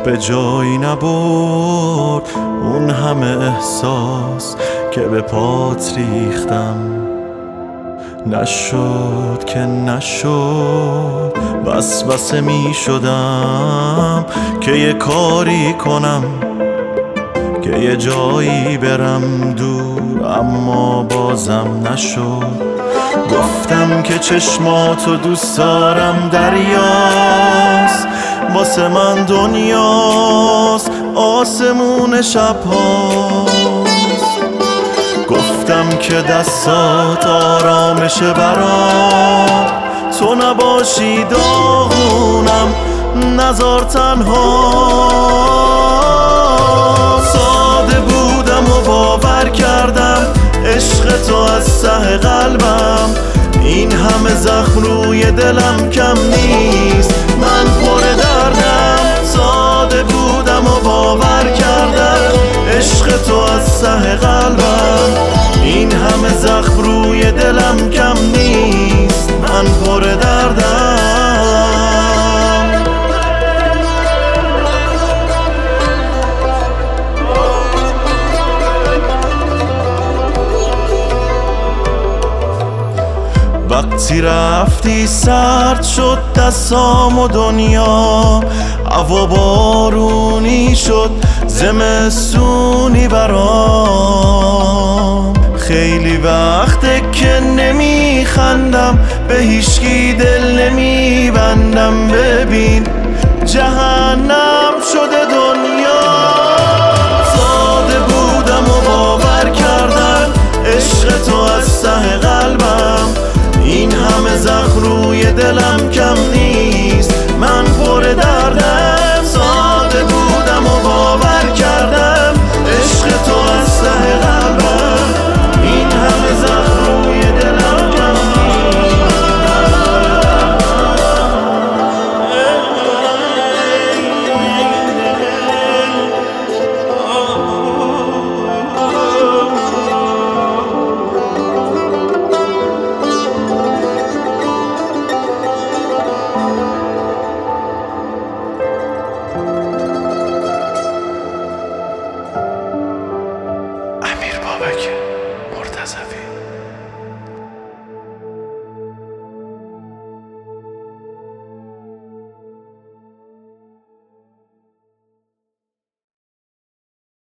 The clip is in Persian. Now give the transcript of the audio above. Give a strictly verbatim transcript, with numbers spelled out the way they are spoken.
به جایی نبرد اون همه احساس که به پات ریختم. نشد که نشد، بس بسه می شدم که یه کاری کنم، که یه جایی برم دور، اما بازم نشد. گفتم که چشماتو دوست دارم، دریاست واسه من دنیاست، آسمون شبهاست. گفتم که دستات آرامشه برام، تو نباشی داغونم نزار تنها. ساده بودم و باور کردم عشق تو از ته قلبم، این همه زخم روی دلم کم نیست، من پر دردم. ساده بودم و باور کردم عشق تو از ته قلبم، این همه زخم روی دلم کم نیست، من پر دردم. وقتی رفتی سرد شد دستام و دنیا، هوا بارونی شد زمستونی برام. خیلی وقته که نمیخندم، به هیچکی دل نمیبندم، ببین جهنم